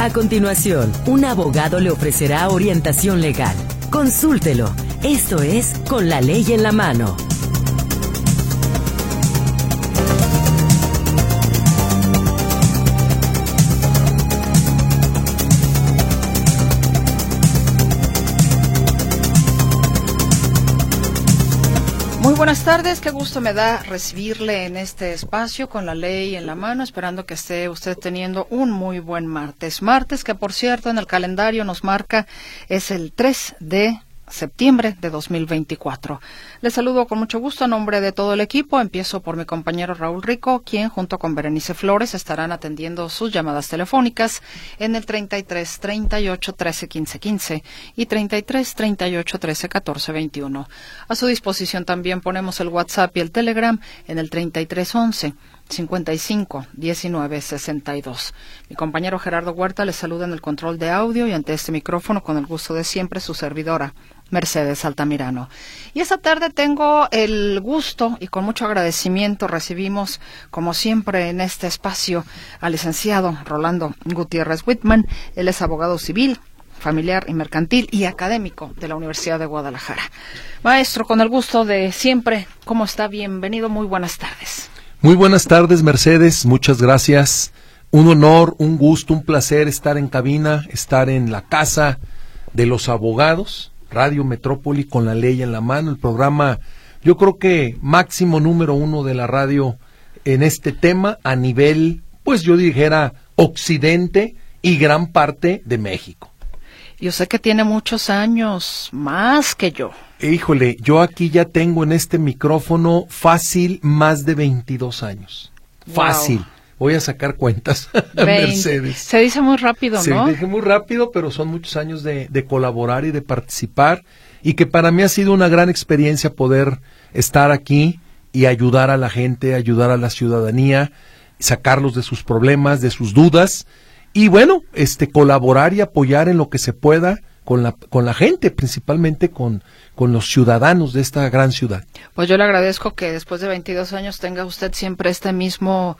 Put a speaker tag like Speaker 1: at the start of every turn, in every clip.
Speaker 1: A continuación, un abogado le ofrecerá orientación legal. Consúltelo. Esto es Con la Ley en la Mano.
Speaker 2: Muy buenas tardes, qué gusto me da recibirle en este espacio Con la Ley en la Mano, esperando que esté usted teniendo un muy buen martes. Martes que, por cierto, en el calendario nos marca es el 3 de septiembre de 2024. Les saludo con mucho gusto a nombre de todo el equipo. Empiezo por mi compañero Raúl Rico, quien junto con Berenice Flores estarán atendiendo sus llamadas telefónicas en el 33 38 13 15 15 y 33 38 13 14 21. A su disposición también ponemos el WhatsApp y el Telegram en el 33 11 55 19 62. Mi compañero Gerardo Huerta les saluda en el control de audio y ante este micrófono, con el gusto de siempre, su servidora Mercedes Altamirano. Y esta tarde tengo el gusto y con mucho agradecimiento recibimos, como siempre en este espacio, al licenciado Rolando Gutiérrez Whitman. Él es abogado civil, familiar y mercantil y académico de la Universidad de Guadalajara. Maestro, con el gusto de siempre, ¿cómo está? Bienvenido, muy buenas tardes.
Speaker 3: Muy buenas tardes, Mercedes, muchas gracias. Un honor, un gusto, un placer estar en cabina, estar en la casa de los abogados, Radio Metrópoli, Con la Ley en la Mano, el programa, yo creo que máximo número 1 de la radio en este tema a nivel, pues yo dijera, occidente y gran parte de México.
Speaker 2: Yo sé que tiene muchos años, más que yo.
Speaker 3: Híjole, yo aquí ya tengo en este micrófono fácil más de 22 años. Fácil. Wow. Voy a sacar cuentas, Mercedes.
Speaker 2: Se dice muy rápido, ¿no?
Speaker 3: Se dice muy rápido, pero son muchos años de colaborar y de participar, y que para mí ha sido una gran experiencia poder estar aquí y ayudar a la gente, ayudar a la ciudadanía, sacarlos de sus problemas, de sus dudas, y bueno, colaborar y apoyar en lo que se pueda con la gente, principalmente con los ciudadanos de esta gran ciudad.
Speaker 2: Pues yo le agradezco que después de 22 años tenga usted siempre este mismo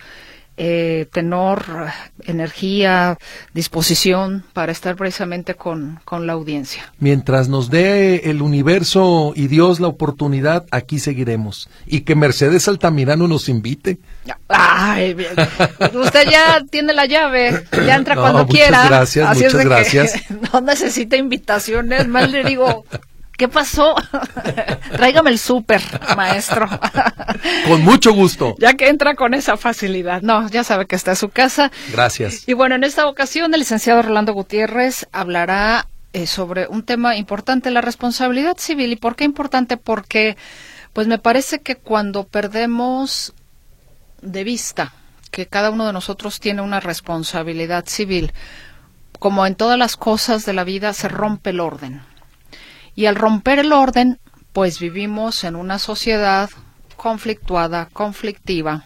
Speaker 2: tenor, energía, disposición para estar precisamente con la audiencia.
Speaker 3: Mientras nos dé el universo y Dios la oportunidad, aquí seguiremos. Y que Mercedes Altamirano nos invite.
Speaker 2: Ay, bien. Usted ya tiene la llave, ya entra cuando quiera.
Speaker 3: Gracias,
Speaker 2: así
Speaker 3: muchas
Speaker 2: es de
Speaker 3: gracias.
Speaker 2: Que no necesita invitaciones, más le digo, ¿qué pasó? Tráigame el súper, maestro.
Speaker 3: Con mucho gusto.
Speaker 2: Ya que entra con esa facilidad. No, ya sabe que está en su casa.
Speaker 3: Gracias.
Speaker 2: Y bueno, en esta ocasión el licenciado Rolando Gutiérrez hablará sobre un tema importante, la responsabilidad civil. ¿Y por qué importante? Porque pues me parece que cuando perdemos de vista que cada uno de nosotros tiene una responsabilidad civil, como en todas las cosas de la vida, se rompe el orden. Y al romper el orden, pues vivimos en una sociedad conflictuada, conflictiva,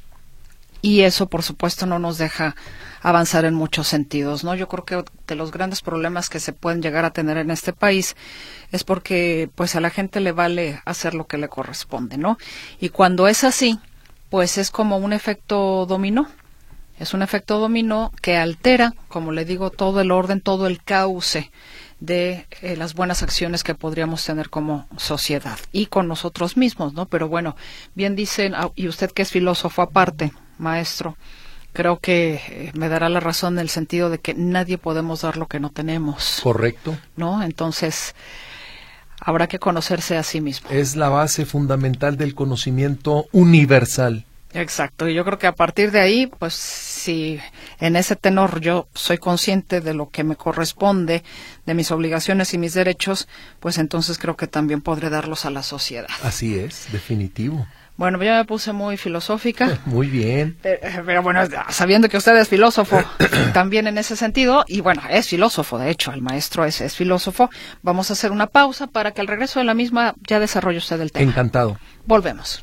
Speaker 2: y eso, por supuesto, no nos deja avanzar en muchos sentidos, ¿no? Yo creo que de los grandes problemas que se pueden llegar a tener en este país es porque, pues, a la gente le vale hacer lo que le corresponde, ¿no? Y cuando es así, pues es como un efecto dominó. Es un efecto dominó que altera, como le digo, todo el orden, todo el cauce de las buenas acciones que podríamos tener como sociedad y con nosotros mismos, ¿no? Pero bueno, bien dicen, y usted que es filósofo aparte, maestro, creo que me dará la razón en el sentido de que nadie podemos dar lo que no tenemos.
Speaker 3: Correcto.
Speaker 2: ¿No? Entonces, habrá que conocerse a sí mismo.
Speaker 3: Es la base fundamental del conocimiento universal.
Speaker 2: Exacto, y yo creo que a partir de ahí, pues si en ese tenor yo soy consciente de lo que me corresponde, de mis obligaciones y mis derechos, pues entonces creo que también podré darlos a la sociedad.
Speaker 3: Así es, definitivo.
Speaker 2: Bueno, ya me puse muy filosófica.
Speaker 3: Muy bien.
Speaker 2: Pero bueno, sabiendo que usted es filósofo también en ese sentido, y bueno, es filósofo, de hecho, el maestro es filósofo, vamos a hacer una pausa para que al regreso de la misma ya desarrolle usted el tema.
Speaker 3: Encantado.
Speaker 2: Volvemos.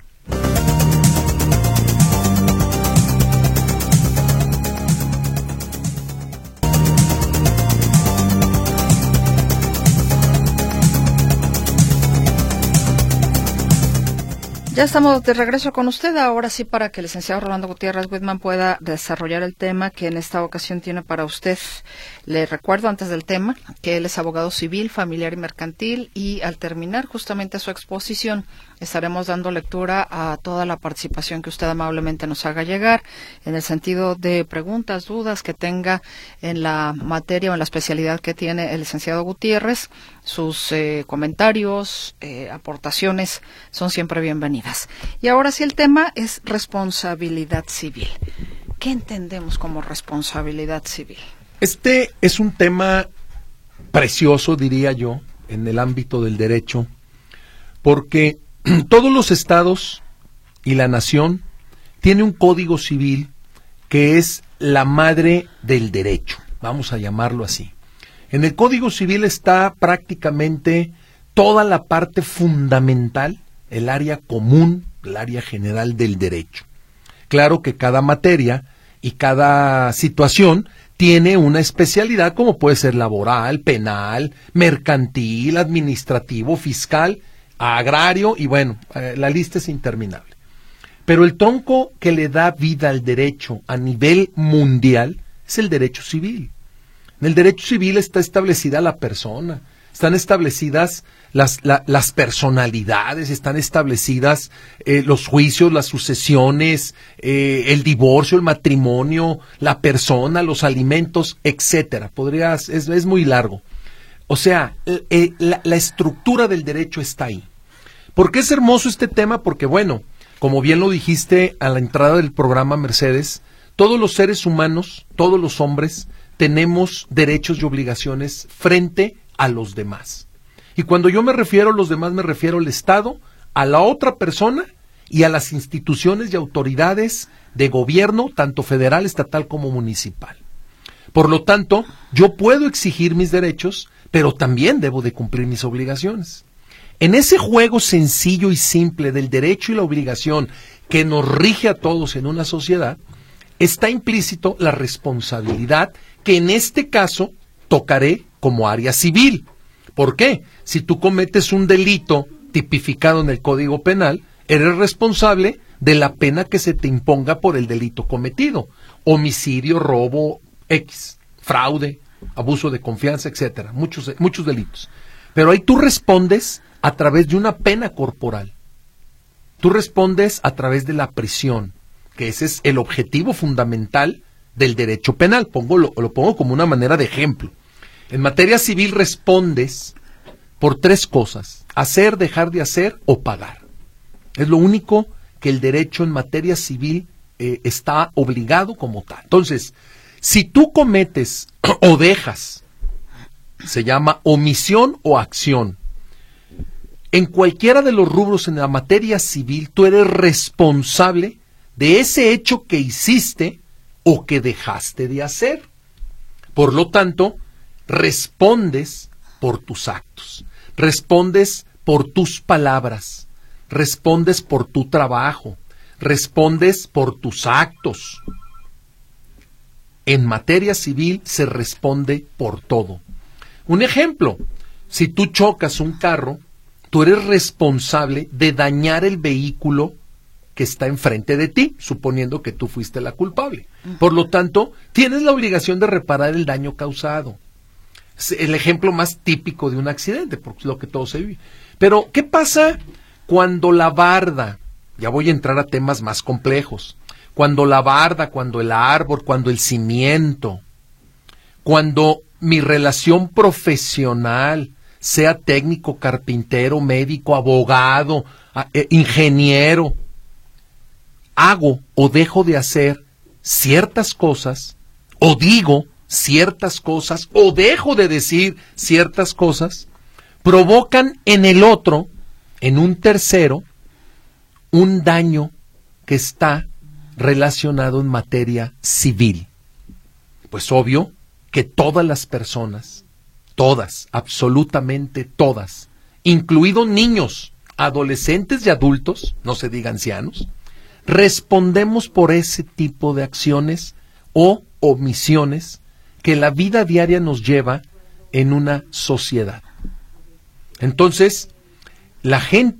Speaker 2: Ya estamos de regreso con usted, ahora sí para que el licenciado Rolando Gutiérrez Whitman pueda desarrollar el tema que en esta ocasión tiene para usted. Le recuerdo antes del tema que él es abogado civil, familiar y mercantil, y al terminar justamente su exposición estaremos dando lectura a toda la participación que usted amablemente nos haga llegar en el sentido de preguntas, dudas que tenga en la materia o en la especialidad que tiene el licenciado Gutiérrez. Sus comentarios, aportaciones son siempre bienvenidas. Y ahora sí, el tema es responsabilidad civil. ¿Qué entendemos como responsabilidad civil?
Speaker 3: Este es un tema precioso, diría yo, en el ámbito del derecho, porque todos los estados y la nación tiene un código civil que es la madre del derecho, vamos a llamarlo así. En el Código Civil está prácticamente toda la parte fundamental, el área común, el área general del derecho. Claro que cada materia y cada situación tiene una especialidad, como puede ser laboral, penal, mercantil, administrativo, fiscal, agrario, y bueno, la lista es interminable. Pero el tronco que le da vida al derecho a nivel mundial es el derecho civil. En el derecho civil está establecida la persona, están establecidas las personalidades, están establecidas los juicios, las sucesiones, el divorcio, el matrimonio, la persona, los alimentos, etcétera. Es muy largo. O sea, la estructura del derecho está ahí. ¿Por qué es hermoso este tema? Porque bueno, como bien lo dijiste a la entrada del programa, Mercedes, todos los seres humanos, todos los hombres, tenemos derechos y obligaciones frente a los demás. Y cuando yo me refiero a los demás, me refiero al Estado, a la otra persona y a las instituciones y autoridades de gobierno, tanto federal, estatal como municipal. Por lo tanto, yo puedo exigir mis derechos, pero también debo de cumplir mis obligaciones. En ese juego sencillo y simple del derecho y la obligación que nos rige a todos en una sociedad, está implícito la responsabilidad que en este caso tocaré como área civil. ¿Por qué? Si tú cometes un delito tipificado en el Código Penal, eres responsable de la pena que se te imponga por el delito cometido. Homicidio, robo, fraude, abuso de confianza, etcétera. Muchos delitos. Pero ahí tú respondes a través de una pena corporal. Tú respondes a través de la prisión, que ese es el objetivo fundamental del derecho penal. Lo pongo como una manera de ejemplo. En materia civil respondes por 3 cosas: hacer, dejar de hacer o pagar. Es lo único que el derecho en materia civil está obligado como tal. Entonces, si tú cometes o dejas, se llama omisión o acción. En cualquiera de los rubros en la materia civil, tú eres responsable de ese hecho que hiciste o que dejaste de hacer. Por lo tanto, respondes por tus actos, respondes por tus palabras, respondes por tu trabajo, respondes por tus actos. En materia civil se responde por todo. Un ejemplo: si tú chocas un carro, tú eres responsable de dañar el vehículo que está enfrente de ti, suponiendo que tú fuiste la culpable. Por lo tanto, tienes la obligación de reparar el daño causado. Es el ejemplo más típico de un accidente, porque es lo que todo se vive. Pero, ¿qué pasa cuando la barda? Ya voy a entrar a temas más complejos. Cuando la barda, cuando el árbol, cuando el cimiento, cuando mi relación profesional, sea técnico, carpintero, médico, abogado, ingeniero, hago o dejo de hacer ciertas cosas, o digo ciertas cosas, o dejo de decir ciertas cosas, provocan en el otro, en un tercero, un daño que está relacionado en materia civil. Pues obvio que todas las personas, todas, absolutamente todas, incluidos niños, adolescentes y adultos, no se diga ancianos, respondemos por ese tipo de acciones o omisiones que la vida diaria nos lleva en una sociedad. Entonces, la gente,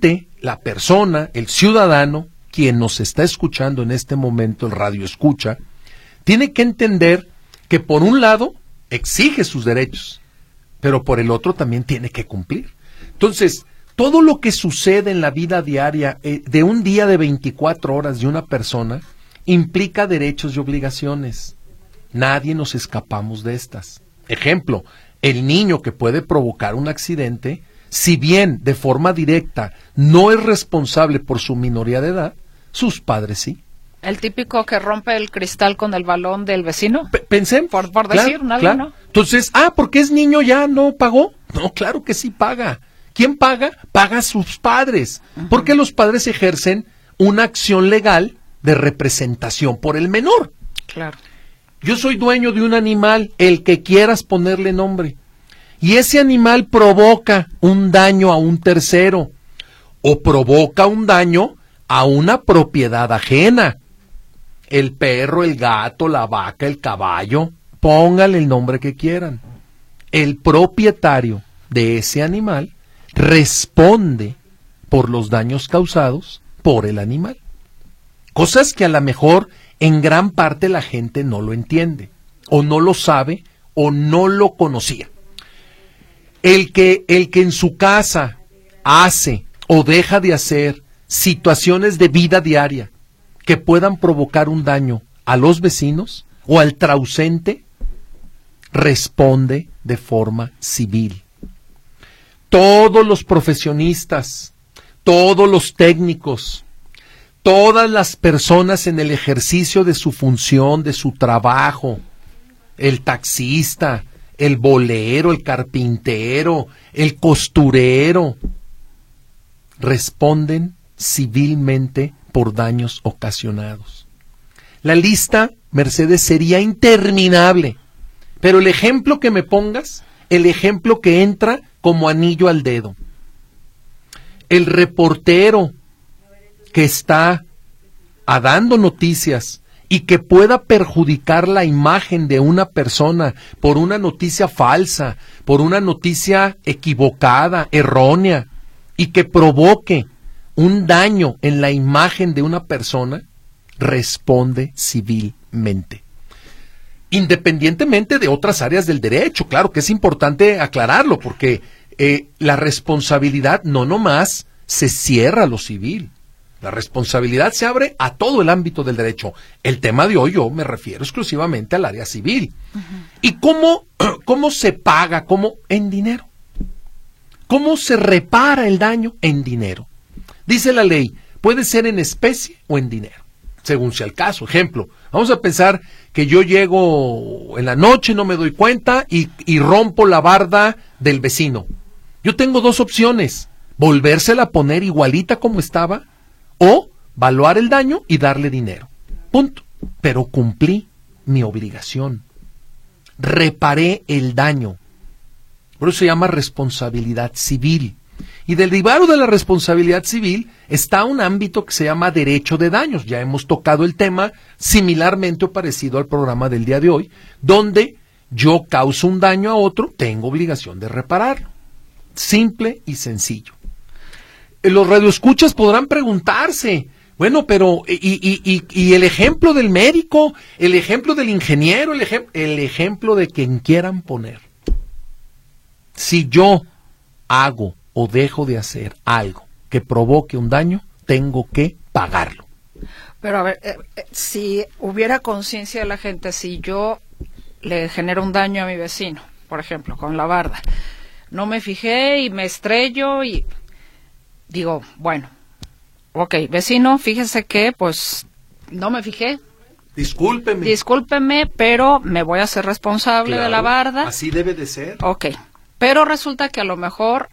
Speaker 3: la persona, el ciudadano, quien nos está escuchando en este momento, el radio escucha, tiene que entender que por un lado exige sus derechos, pero por el otro también tiene que cumplir. Entonces, todo lo que sucede en la vida diaria de un día de 24 horas de una persona implica derechos y obligaciones. Nadie nos escapamos de estas. Ejemplo, el niño que puede provocar un accidente, si bien de forma directa no es responsable por su minoría de edad, sus padres sí.
Speaker 2: El típico que rompe el cristal con el balón del vecino.
Speaker 3: Pensemos.
Speaker 2: Por decir algo, claro.
Speaker 3: ¿no? Entonces, porque es niño ya no pagó. No, claro que sí paga. ¿Quién paga? Paga a sus padres. Porque los padres ejercen una acción legal de representación por el menor.
Speaker 2: Claro.
Speaker 3: Yo soy dueño de un animal, el que quieras ponerle nombre. Y ese animal provoca un daño a un tercero. O provoca un daño a una propiedad ajena. El perro, el gato, la vaca, el caballo, póngale el nombre que quieran. El propietario de ese animal responde por los daños causados por el animal. Cosas que a lo mejor en gran parte la gente no lo entiende, o no lo sabe, o no lo conocía. El que en su casa hace o deja de hacer situaciones de vida diaria que puedan provocar un daño a los vecinos o al trausente, responde de forma civil. Todos los profesionistas, todos los técnicos, todas las personas en el ejercicio de su función, de su trabajo, el taxista, el bolero, el carpintero, el costurero, responden civilmente por daños ocasionados. La lista, Mercedes, sería interminable, pero el ejemplo que me pongas, el ejemplo que entra como anillo al dedo. El reportero que está dando noticias y que pueda perjudicar la imagen de una persona por una noticia falsa, por una noticia equivocada, errónea, y que provoque un daño en la imagen de una persona, responde civilmente. Independientemente de otras áreas del derecho, claro que es importante aclararlo, porque la responsabilidad no nomás se cierra a lo civil. La responsabilidad se abre a todo el ámbito del derecho. El tema de hoy yo me refiero exclusivamente al área civil. ¿Y cómo se paga? ¿Cómo? En dinero. ¿Cómo se repara el daño? En dinero. Dice la ley, puede ser en especie o en dinero, según sea el caso. Ejemplo, vamos a pensar que yo llego en la noche, no me doy cuenta y rompo la barda del vecino. Yo tengo dos opciones, volvérsela a poner igualita como estaba o valuar el daño y darle dinero. Punto. Pero cumplí mi obligación. Reparé el daño. Por eso se llama responsabilidad civil. Y derivado de la responsabilidad civil está un ámbito que se llama derecho de daños. Ya hemos tocado el tema similarmente o parecido al programa del día de hoy, donde yo causo un daño a otro, tengo obligación de repararlo. Simple y sencillo. Los radioescuchas podrán preguntarse, bueno, pero y el ejemplo del médico, el ejemplo del ingeniero, el ejemplo de quien quieran poner. Si yo hago o dejo de hacer algo que provoque un daño, tengo que pagarlo.
Speaker 2: Pero a ver, si hubiera conciencia de la gente, si yo le genero un daño a mi vecino, por ejemplo, con la barda, no me fijé y me estrello y digo, bueno, ok, vecino, fíjese que pues no me fijé. Discúlpeme, pero me voy a hacer responsable de la barda.
Speaker 3: Así debe de ser.
Speaker 2: Ok, pero resulta que a lo mejor,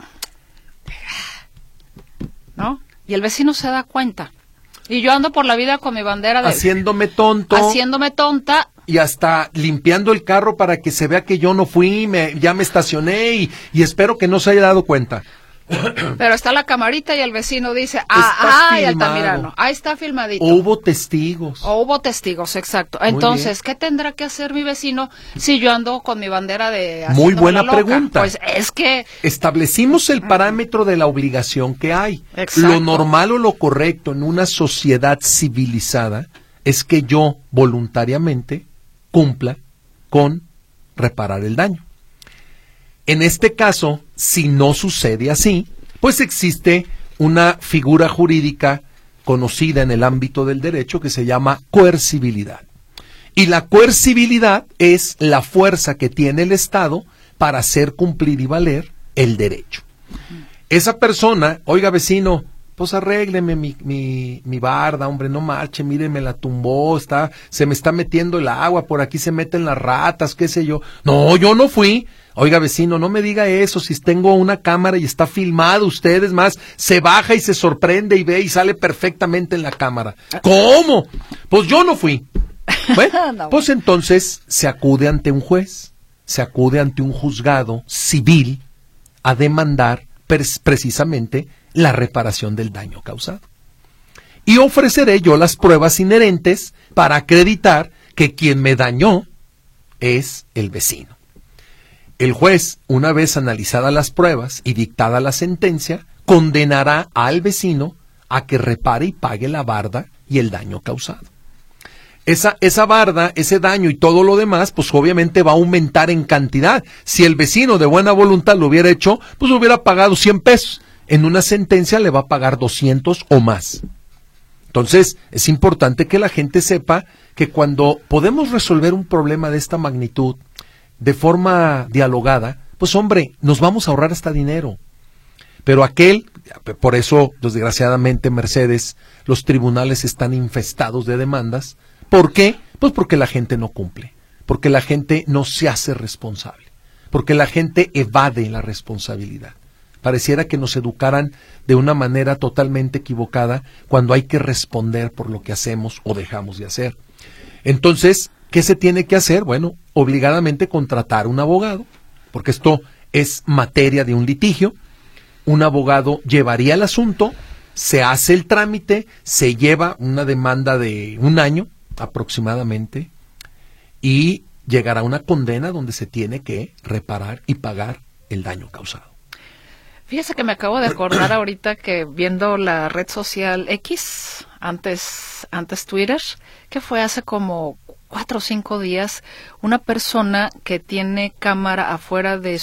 Speaker 2: ¿no? Y el vecino se da cuenta. Y yo ando por la vida con mi bandera de...
Speaker 3: Haciéndome tonta. Y hasta limpiando el carro para que se vea que yo no fui, ya me estacioné y espero que no se haya dado cuenta.
Speaker 2: Pero está la camarita y el vecino dice, y Altamirano, ahí está filmadito.
Speaker 3: Hubo testigos.
Speaker 2: Hubo testigos, exacto. Entonces, ¿qué tendrá que hacer mi vecino si yo ando con mi bandera de
Speaker 3: Muy buena pregunta.
Speaker 2: Pues es que...
Speaker 3: Establecimos el parámetro de la obligación que hay.
Speaker 2: Exacto.
Speaker 3: Lo normal o lo correcto en una sociedad civilizada es que yo voluntariamente cumpla con reparar el daño. En este caso, si no sucede así, pues existe una figura jurídica conocida en el ámbito del derecho que se llama coercibilidad. Y la coercibilidad es la fuerza que tiene el Estado para hacer cumplir y valer el derecho. Esa persona, oiga vecino, pues arrégleme mi barda, hombre, no marche, mire, me la tumbó, se me está metiendo el agua, por aquí se meten las ratas, qué sé yo. No, yo no fui. Oiga vecino, no me diga eso, si tengo una cámara y está filmado, ustedes más, se baja y se sorprende y ve y sale perfectamente en la cámara. ¿Cómo? Pues yo no fui. Bueno, no. Pues entonces se acude ante un juez, se acude ante un juzgado civil a demandar precisamente la reparación del daño causado. Y ofreceré yo las pruebas inherentes para acreditar que quien me dañó es el vecino. El juez, una vez analizadas las pruebas y dictada la sentencia, condenará al vecino a que repare y pague la barda y el daño causado. Esa barda, ese daño y todo lo demás, pues obviamente va a aumentar en cantidad. Si el vecino de buena voluntad lo hubiera hecho, pues hubiera pagado 100 pesos. En una sentencia le va a pagar 200 o más. Entonces, es importante que la gente sepa que cuando podemos resolver un problema de esta magnitud de forma dialogada, pues hombre, nos vamos a ahorrar hasta dinero. Pero por eso, desgraciadamente, Mercedes, los tribunales están infestados de demandas. ¿Por qué? Pues porque la gente no cumple, porque la gente no se hace responsable, porque la gente evade la responsabilidad. Pareciera que nos educaran de una manera totalmente equivocada cuando hay que responder por lo que hacemos o dejamos de hacer. Entonces, ¿qué se tiene que hacer? Bueno, obligadamente contratar un abogado, porque esto es materia de un litigio. Un abogado llevaría el asunto, se hace el trámite, se lleva una demanda de 1 año aproximadamente y llegará una condena donde se tiene que reparar y pagar el daño causado.
Speaker 2: Fíjese que me acabo de acordar ahorita que viendo la red social X, antes Twitter, que fue hace como 4 o 5 días, una persona que tiene cámara afuera de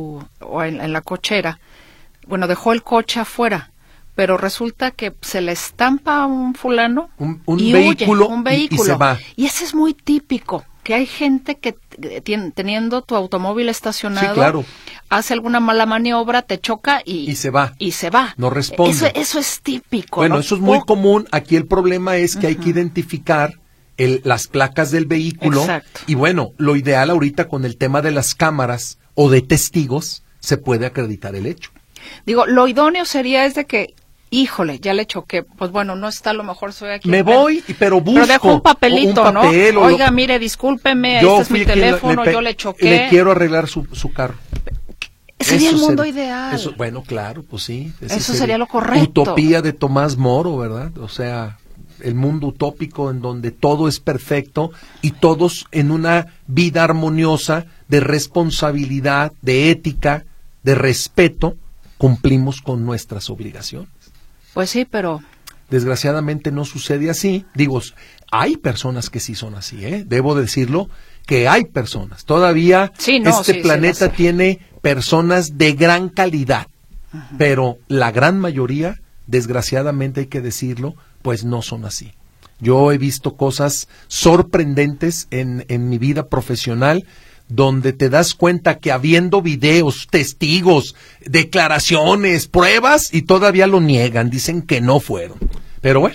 Speaker 2: en la cochera, bueno, dejó el coche afuera, pero resulta que se le estampa a un fulano
Speaker 3: un
Speaker 2: y
Speaker 3: vehículo,
Speaker 2: huye, un vehículo.
Speaker 3: Y se va.
Speaker 2: Y ese es muy típico, que hay gente que teniendo tu automóvil estacionado,
Speaker 3: sí, claro,
Speaker 2: hace alguna mala maniobra, te choca y se va.
Speaker 3: No responde.
Speaker 2: Eso es típico.
Speaker 3: Bueno,
Speaker 2: ¿no?
Speaker 3: eso es muy común. Aquí el problema es que hay que identificar las placas del vehículo.
Speaker 2: Exacto.
Speaker 3: Y bueno, lo ideal ahorita con el tema de las cámaras o de testigos, se puede acreditar el hecho.
Speaker 2: Digo, lo idóneo sería es de que, híjole, ya le choqué, pues bueno, no está, a lo mejor soy aquí.
Speaker 3: Me voy, pero busco.
Speaker 2: Pero dejo un papelito,
Speaker 3: un papel,
Speaker 2: ¿no? Oiga, mire, discúlpeme, este es mi teléfono, yo le choqué.
Speaker 3: Le quiero arreglar su carro.
Speaker 2: Sería el mundo ideal.
Speaker 3: Bueno, claro, pues sí.
Speaker 2: Eso sería lo correcto.
Speaker 3: Utopía de Tomás Moro, ¿verdad? O sea, el mundo utópico en donde todo es perfecto y todos en una vida armoniosa de responsabilidad, de ética, de respeto, cumplimos con nuestras obligaciones.
Speaker 2: Pues sí, pero
Speaker 3: desgraciadamente no sucede así. Digo, hay personas que sí son así, ¿eh? Debo decirlo, que hay personas. Todavía planeta tiene personas de gran calidad, pero la gran mayoría, desgraciadamente hay que decirlo, pues no son así. Yo he visto cosas sorprendentes en mi vida profesional, donde te das cuenta que habiendo videos, testigos, declaraciones, pruebas, y todavía lo niegan, dicen que no fueron. Pero bueno,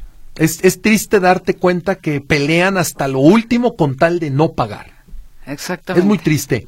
Speaker 3: es triste darte cuenta que pelean hasta lo último con tal de no pagar.
Speaker 2: Exactamente.
Speaker 3: Es muy triste.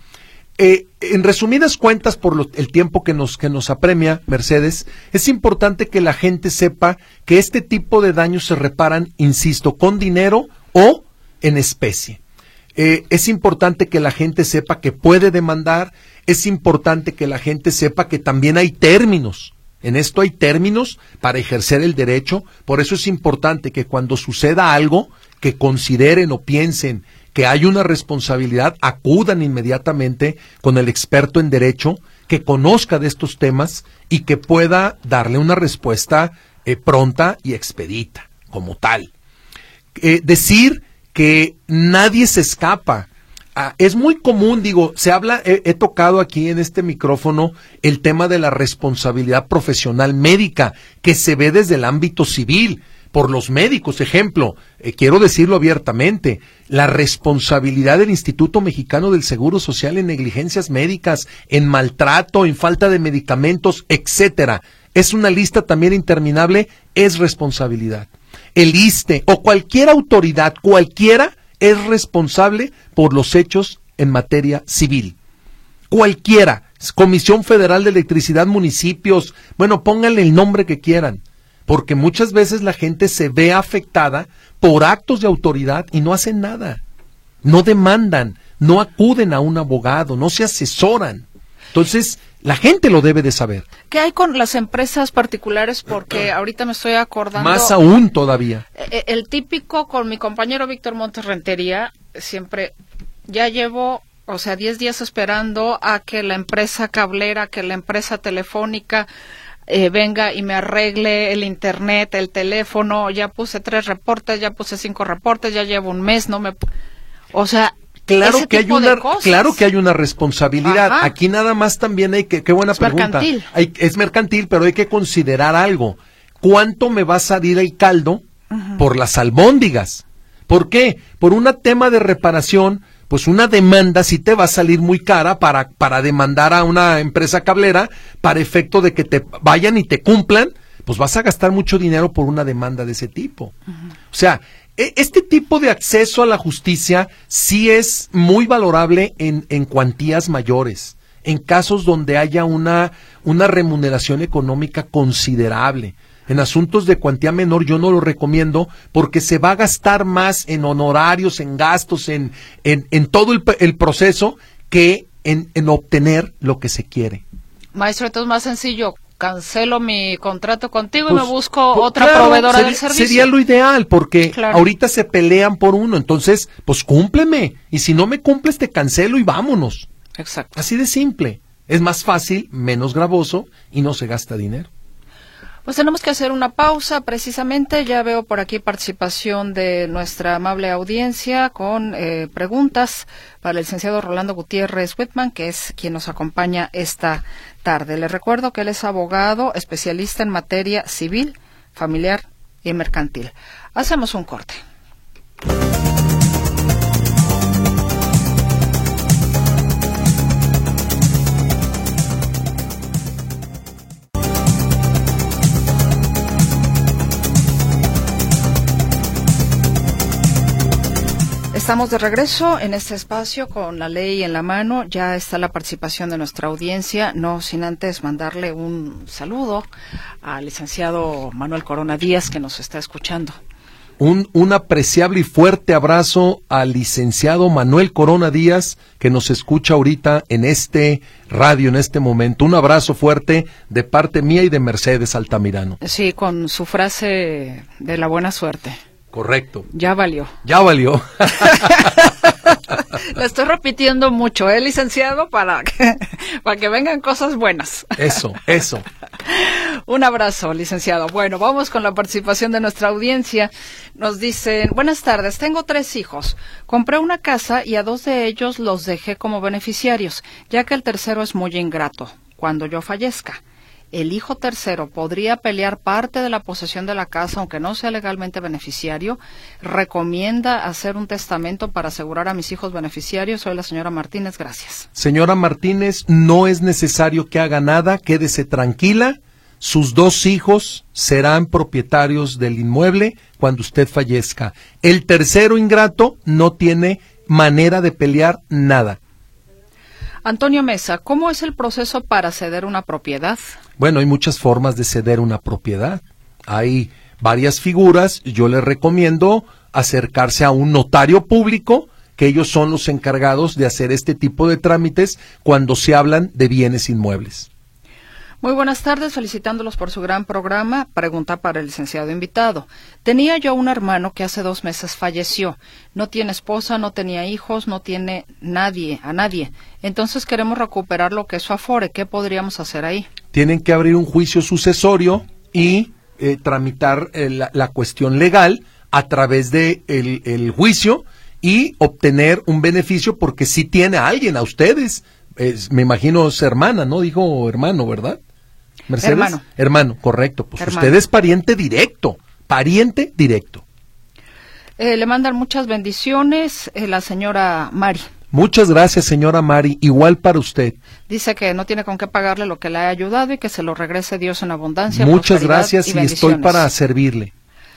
Speaker 3: En resumidas cuentas, por el tiempo que nos apremia, Mercedes, es importante que la gente sepa que este tipo de daños se reparan, insisto, con dinero o en especie. Es importante que la gente sepa que puede demandar, es importante que la gente sepa que también hay términos. En esto hay términos para ejercer el derecho, por eso es importante que cuando suceda algo, que consideren o piensen que hay una responsabilidad, acudan inmediatamente con el experto en derecho, que conozca de estos temas y que pueda darle una respuesta pronta y expedita, como tal. Decir que nadie se escapa. Es muy común, se habla, he tocado aquí en este micrófono el tema de la responsabilidad profesional médica, que se ve desde el ámbito civil, por los médicos. Ejemplo, quiero decirlo abiertamente, la responsabilidad del Instituto Mexicano del Seguro Social en negligencias médicas, en maltrato, en falta de medicamentos, etcétera. Es una lista también interminable, es responsabilidad. El ISSSTE o cualquier autoridad, cualquiera, es responsable por los hechos en materia civil. Cualquiera, Comisión Federal de Electricidad, municipios, bueno, pónganle el nombre que quieran, porque muchas veces la gente se ve afectada por actos de autoridad y no hacen nada, no demandan, no acuden a un abogado, no se asesoran. Entonces, la gente lo debe de saber.
Speaker 2: ¿Qué hay con las empresas particulares? Porque ahorita me estoy acordando...
Speaker 3: Más aún todavía.
Speaker 2: El típico, con mi compañero Víctor Montes Rentería, siempre, ya llevo, 10 días esperando a que la empresa cablera, que la empresa telefónica venga y me arregle el internet, el teléfono, ya puse 3 reportes, ya puse 5 reportes, ya llevo un mes, no me...
Speaker 3: Claro que hay una responsabilidad. Ajá. Aquí nada más también hay que, qué buena pregunta. Es mercantil, pero hay que considerar algo. ¿Cuánto me va a salir el caldo por las albóndigas? ¿Por qué? Por un tema de reparación, pues una demanda sí te va a salir muy cara para demandar a una empresa cablera para efecto de que te vayan y te cumplan, pues vas a gastar mucho dinero por una demanda de ese tipo. O sea, este tipo de acceso a la justicia sí es muy valorable en cuantías mayores, en casos donde haya una remuneración económica considerable. En asuntos de cuantía menor yo no lo recomiendo porque se va a gastar más en honorarios, en gastos, en todo el proceso que en obtener lo que se quiere.
Speaker 2: Maestro, entonces más sencillo. Cancelo mi contrato contigo y me busco otra proveedora del servicio.
Speaker 3: Sería lo ideal, porque ahorita se pelean por uno, entonces, pues cúmpleme, y si no me cumples te cancelo y vámonos.
Speaker 2: Exacto.
Speaker 3: Así de simple. Es más fácil, menos gravoso y no se gasta dinero.
Speaker 2: Pues tenemos que hacer una pausa, precisamente. Ya veo por aquí participación de nuestra amable audiencia con preguntas para el licenciado Rolando Gutiérrez Whitman, que es quien nos acompaña esta tarde. Les recuerdo que él es abogado, especialista en materia civil, familiar y mercantil. Hacemos un corte. Estamos de regreso en este espacio con la ley en la mano. Ya está la participación de nuestra audiencia, no sin antes mandarle un saludo al licenciado Manuel Corona Díaz, que nos está escuchando.
Speaker 3: Un apreciable y fuerte abrazo al licenciado Manuel Corona Díaz, que nos escucha ahorita en este radio, en este momento. Un abrazo fuerte de parte mía y de Mercedes Altamirano.
Speaker 2: Sí, con su frase de la buena suerte.
Speaker 3: Correcto.
Speaker 2: Ya valió.
Speaker 3: Ya valió.
Speaker 2: Lo estoy repitiendo mucho, licenciado, para que vengan cosas buenas.
Speaker 3: Eso.
Speaker 2: Un abrazo, licenciado. Bueno, vamos con la participación de nuestra audiencia. Nos dicen, buenas tardes, tengo 3 hijos. Compré una casa y a 2 de ellos los dejé como beneficiarios, ya que el tercero es muy ingrato. Cuando yo fallezca, el hijo tercero podría pelear parte de la posesión de la casa, aunque no sea legalmente beneficiario. ¿Recomienda hacer un testamento para asegurar a mis hijos beneficiarios? Soy la señora Martínez, gracias.
Speaker 3: Señora Martínez, no es necesario que haga nada, quédese tranquila. Sus 2 hijos serán propietarios del inmueble cuando usted fallezca. El tercero ingrato no tiene manera de pelear nada.
Speaker 2: Antonio Mesa, ¿cómo es el proceso para ceder una propiedad?
Speaker 3: Bueno, hay muchas formas de ceder una propiedad. Hay varias figuras. Yo le recomiendo acercarse a un notario público que ellos son los encargados de hacer este tipo de trámites cuando se hablan de bienes inmuebles.
Speaker 2: Muy buenas tardes, felicitándolos por su gran programa. Pregunta para el licenciado invitado. Tenía yo un hermano que hace 2 meses falleció. No tiene esposa, no tenía hijos, no tiene a nadie. Entonces queremos recuperar lo que es su afore. ¿Qué podríamos hacer ahí?
Speaker 3: Tienen que abrir un juicio sucesorio y tramitar la cuestión legal a través de el juicio y obtener un beneficio porque sí tiene a alguien, a ustedes. Me imagino es hermana, ¿no? Dijo hermano, ¿verdad? Mercedes. Hermano, correcto. Pues
Speaker 2: hermano.
Speaker 3: Usted es pariente directo.
Speaker 2: Le mandan muchas bendiciones la señora Mari.
Speaker 3: Muchas gracias, señora Mari. Igual para usted.
Speaker 2: Dice que no tiene con qué pagarle lo que le ha ayudado y que se lo regrese Dios en abundancia.
Speaker 3: Muchas gracias y
Speaker 2: bendiciones.
Speaker 3: estoy para servirle.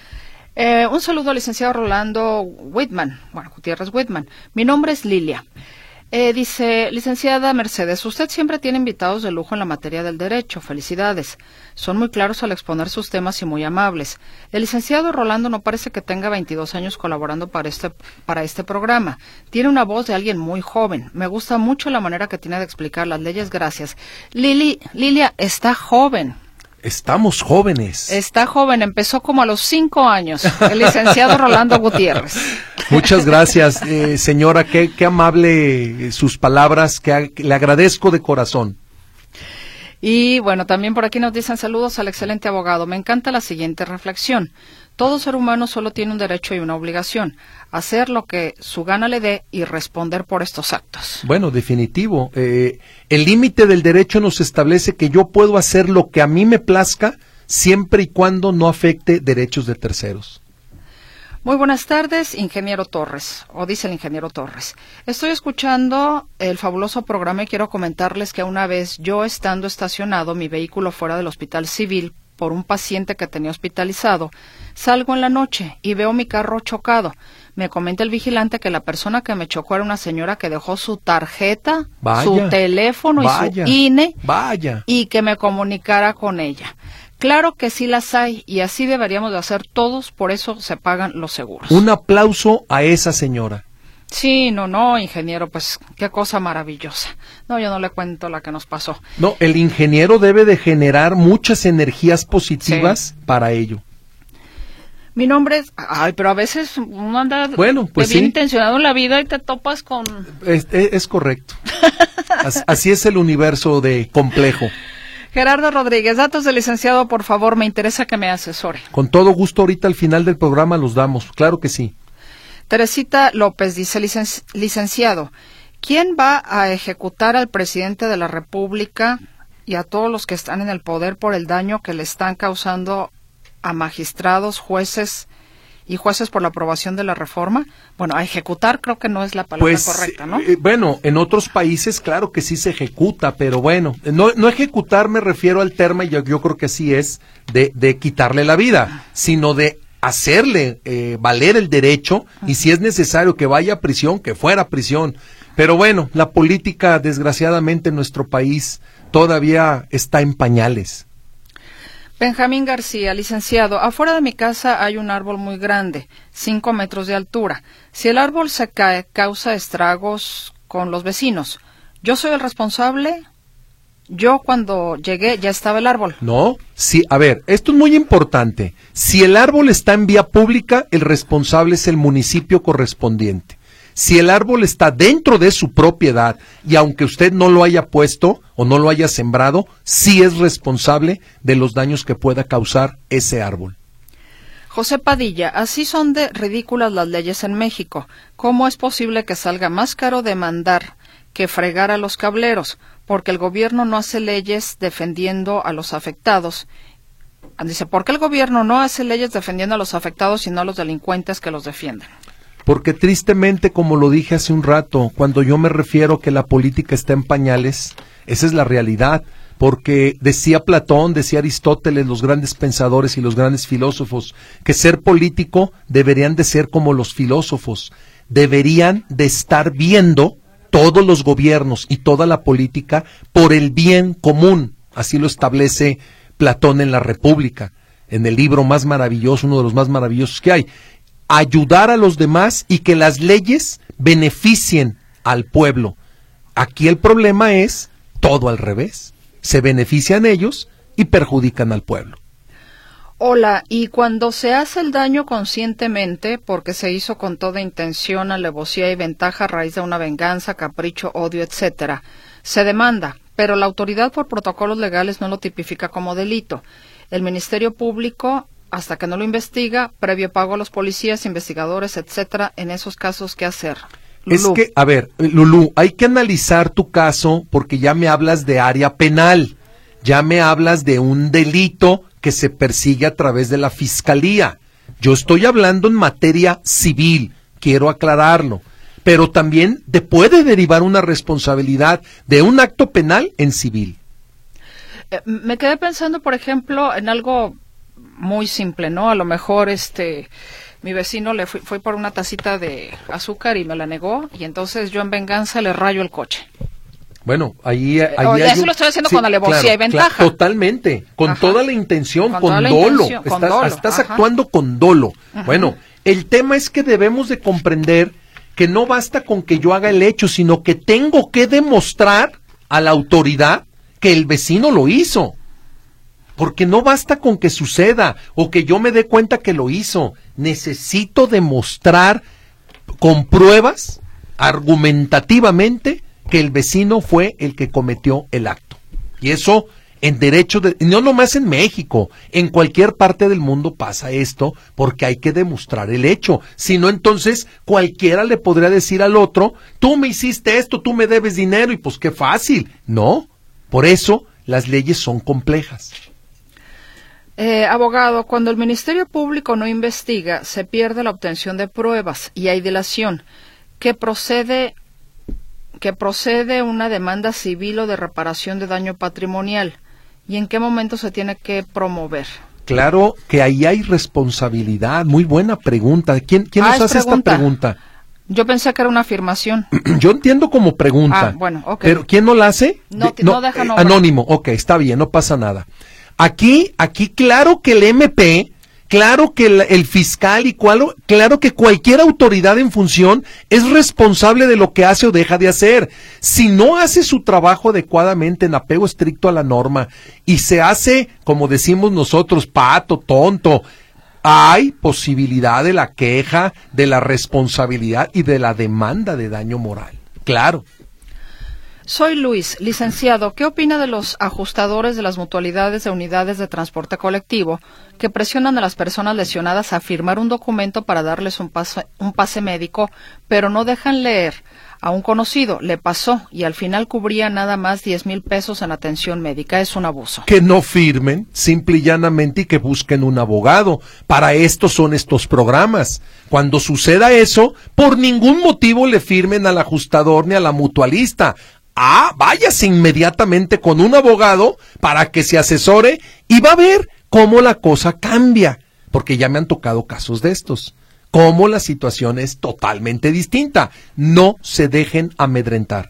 Speaker 2: Un saludo al licenciado Rolando Gutiérrez Whitman. Mi nombre es Lilia. Dice, licenciada Mercedes, usted siempre tiene invitados de lujo en la materia del derecho. Felicidades. Son muy claros al exponer sus temas y muy amables. El licenciado Rolando no parece que tenga 22 años colaborando para este programa. Tiene una voz de alguien muy joven. Me gusta mucho la manera que tiene de explicar las leyes. Gracias. Lilia está joven.
Speaker 3: Estamos jóvenes.
Speaker 2: Está joven, empezó como a los 5 años, el licenciado Rolando Gutiérrez.
Speaker 3: Muchas gracias, señora, qué amable sus palabras, que le agradezco de corazón.
Speaker 2: Y bueno, también por aquí nos dicen saludos al excelente abogado. Me encanta la siguiente reflexión. Todo ser humano solo tiene un derecho y una obligación, hacer lo que su gana le dé y responder por estos actos.
Speaker 3: Bueno, definitivo. El límite del derecho nos establece que yo puedo hacer lo que a mí me plazca siempre y cuando no afecte derechos de terceros.
Speaker 2: Muy buenas tardes, ingeniero Torres, o dice el ingeniero Torres. Estoy escuchando el fabuloso programa y quiero comentarles que una vez yo estando estacionado mi vehículo fuera del hospital civil por un paciente que tenía hospitalizado, salgo en la noche y veo mi carro chocado. Me comenta el vigilante que la persona que me chocó era una señora que dejó su tarjeta, su teléfono y su INE, y que me comunicara con ella. Claro que sí las hay y así deberíamos de hacer todos, por eso se pagan los seguros.
Speaker 3: Un aplauso a esa señora.
Speaker 2: Sí, no, ingeniero, pues qué cosa maravillosa. No, yo no le cuento la que nos pasó.
Speaker 3: No, el ingeniero debe de generar muchas energías positivas para ello.
Speaker 2: Mi nombre es... pero a veces uno anda bien intencionado en la vida y te topas con...
Speaker 3: Es correcto. Así es el universo de complejo.
Speaker 2: Gerardo Rodríguez, datos del licenciado, por favor, me interesa que me asesore.
Speaker 3: Con todo gusto, ahorita al final del programa los damos, claro que sí.
Speaker 2: Teresita López dice, licenciado, ¿quién va a ejecutar al presidente de la República y a todos los que están en el poder por el daño que le están causando a magistrados, jueces y jueces por la aprobación de la reforma? Bueno, a ejecutar creo que no es la palabra correcta, ¿no?
Speaker 3: Bueno, en otros países claro que sí se ejecuta, pero bueno, no ejecutar me refiero al término, y yo creo que así es, de quitarle la vida, sino de hacerle valer el derecho y si es necesario que vaya a prisión, que fuera a prisión. Pero bueno, la política desgraciadamente en nuestro país todavía está en pañales.
Speaker 2: Benjamín García, licenciado, afuera de mi casa hay un árbol muy grande, 5 metros de altura. Si el árbol se cae, causa estragos con los vecinos. ¿Yo soy el responsable? Yo cuando llegué ya estaba el árbol. No,
Speaker 3: sí, a ver, esto es muy importante. Si el árbol está en vía pública, el responsable es el municipio correspondiente. Si el árbol está dentro de su propiedad y aunque usted no lo haya puesto o no lo haya sembrado, sí es responsable de los daños que pueda causar ese árbol.
Speaker 2: José Padilla, así son de ridículas las leyes en México. ¿Cómo es posible que salga más caro demandar que fregar a los cableros? Porque el gobierno no hace leyes defendiendo a los afectados. Dice, ¿por qué el gobierno no hace leyes defendiendo a los afectados y no a los delincuentes que los defienden?
Speaker 3: Porque tristemente, como lo dije hace un rato, cuando yo me refiero que la política está en pañales, esa es la realidad. Porque decía Platón, decía Aristóteles, los grandes pensadores y los grandes filósofos, que ser político deberían de ser como los filósofos. Deberían de estar viendo todos los gobiernos y toda la política por el bien común. Así lo establece Platón en la República, en el libro más maravilloso, uno de los más maravillosos que hay. Ayudar a los demás y que las leyes beneficien al pueblo. Aquí el problema es todo al revés. Se benefician ellos y perjudican al pueblo.
Speaker 2: Hola, y cuando se hace el daño conscientemente, porque se hizo con toda intención, alevosía y ventaja a raíz de una venganza, capricho, odio, etcétera, se demanda, pero la autoridad por protocolos legales no lo tipifica como delito. El Ministerio Público, hasta que no lo investiga, previo pago a los policías, investigadores, etcétera, en esos casos, ¿qué hacer?
Speaker 3: Lulú. Es que, a ver, Lulú, hay que analizar tu caso porque ya me hablas de área penal, ya me hablas de un delito que se persigue a través de la fiscalía. Yo estoy hablando en materia civil, quiero aclararlo, pero también te puede derivar una responsabilidad de un acto penal en civil.
Speaker 2: Me quedé pensando, por ejemplo, en algo muy simple, ¿no? A lo mejor mi vecino le fue por una tacita de azúcar y me la negó, y entonces yo en venganza le rayo el coche.
Speaker 3: Bueno, ahí
Speaker 2: eso lo estoy haciendo con alevosía y ventaja.
Speaker 3: Claro, totalmente, con toda la intención, con dolo. Estás actuando con dolo. Bueno, el tema es que debemos de comprender que no basta con que yo haga el hecho, sino que tengo que demostrar a la autoridad que el vecino lo hizo. Porque no basta con que suceda o que yo me dé cuenta que lo hizo. Necesito demostrar con pruebas, argumentativamente, que el vecino fue el que cometió el acto. Y eso en derecho, no nomás en México, en cualquier parte del mundo pasa esto, porque hay que demostrar el hecho. Si no, entonces cualquiera le podría decir al otro, tú me hiciste esto, tú me debes dinero, y pues qué fácil. No, por eso las leyes son complejas.
Speaker 2: Abogado, cuando el Ministerio Público no investiga, se pierde la obtención de pruebas y hay dilación. ¿Que procede una demanda civil o de reparación de daño patrimonial? ¿Y en qué momento se tiene que promover?
Speaker 3: Claro que ahí hay responsabilidad. Muy buena pregunta. ¿Quién nos hace esta pregunta?
Speaker 2: Yo pensé que era una afirmación.
Speaker 3: Yo entiendo como pregunta.
Speaker 2: Bueno, ok.
Speaker 3: ¿Pero quién no la hace?
Speaker 2: No deja nombrar.
Speaker 3: Anónimo, ok, está bien, no pasa nada. Aquí claro que el MP, claro que el fiscal y claro que cualquier autoridad en función es responsable de lo que hace o deja de hacer. Si no hace su trabajo adecuadamente en apego estricto a la norma y se hace, como decimos nosotros, pato, tonto, hay posibilidad de la queja, de la responsabilidad y de la demanda de daño moral. Claro.
Speaker 2: Soy Luis, licenciado. ¿Qué opina de los ajustadores de las mutualidades de unidades de transporte colectivo que presionan a las personas lesionadas a firmar un documento para darles un pase médico, pero no dejan leer? A un conocido le pasó y al final cubría nada más 10,000 pesos en atención médica. Es un abuso.
Speaker 3: Que no firmen, simple y llanamente, y que busquen un abogado. Para esto son estos programas. Cuando suceda eso, por ningún motivo le firmen al ajustador ni a la mutualista. Váyase inmediatamente con un abogado para que se asesore y va a ver cómo la cosa cambia, porque ya me han tocado casos de estos, cómo la situación es totalmente distinta. No se dejen amedrentar.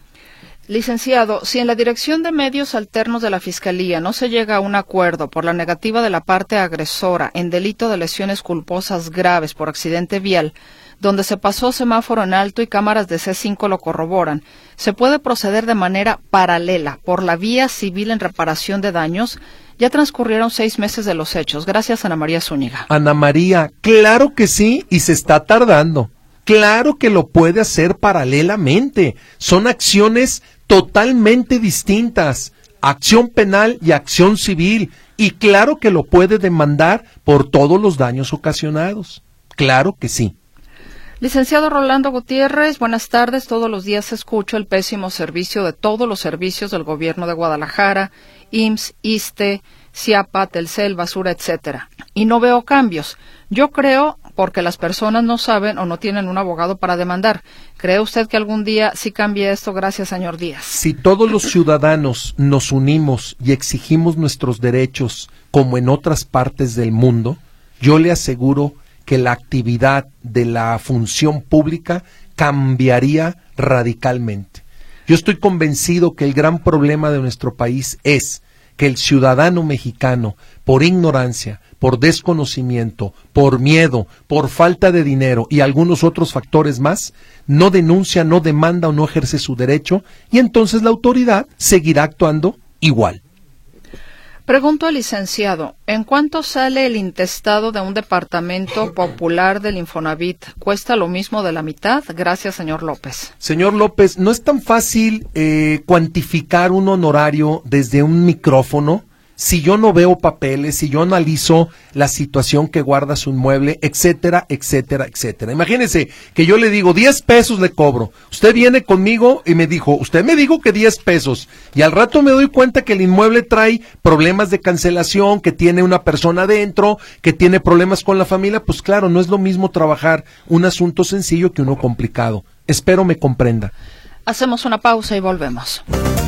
Speaker 2: Licenciado, si en la Dirección de Medios Alternos de la Fiscalía no se llega a un acuerdo por la negativa de la parte agresora en delito de lesiones culposas graves por accidente vial, donde se pasó semáforo en alto y cámaras de C5 lo corroboran, ¿se puede proceder de manera paralela por la vía civil en reparación de daños? Ya transcurrieron 6 meses de los hechos. Gracias, Ana María Zúñiga.
Speaker 3: Ana María, claro que sí, y se está tardando. Claro que lo puede hacer paralelamente. Son acciones totalmente distintas, acción penal y acción civil, y claro que lo puede demandar por todos los daños ocasionados. Claro que sí.
Speaker 2: Licenciado Rolando Gutiérrez, buenas tardes. Todos los días escucho el pésimo servicio de todos los servicios del gobierno de Guadalajara, IMSS, ISSSTE, CIAPA, Telcel, Basura, etcétera. Y no veo cambios. Yo creo porque las personas no saben o no tienen un abogado para demandar. ¿Cree usted que algún día sí cambie esto? Gracias, señor Díaz.
Speaker 3: Si todos los ciudadanos nos unimos y exigimos nuestros derechos como en otras partes del mundo, yo le aseguro que la actividad de la función pública cambiaría radicalmente. Yo estoy convencido que el gran problema de nuestro país es que el ciudadano mexicano, por ignorancia, por desconocimiento, por miedo, por falta de dinero y algunos otros factores más, no denuncia, no demanda o no ejerce su derecho, y entonces la autoridad seguirá actuando igual.
Speaker 2: Pregunto al licenciado, ¿en cuánto sale el intestado de un departamento popular del Infonavit? ¿Cuesta lo mismo de la mitad? Gracias, señor López.
Speaker 3: Señor López, no es tan fácil cuantificar un honorario desde un micrófono si yo no veo papeles, si yo analizo la situación que guarda su inmueble, etcétera, etcétera, etcétera. Imagínese que yo le digo 10 pesos le cobro. Usted viene conmigo y me dijo, usted me dijo que 10 pesos. Y al rato me doy cuenta que el inmueble trae problemas de cancelación, que tiene una persona adentro, que tiene problemas con la familia. Pues claro, no es lo mismo trabajar un asunto sencillo que uno complicado. Espero me comprenda.
Speaker 2: Hacemos una pausa y volvemos.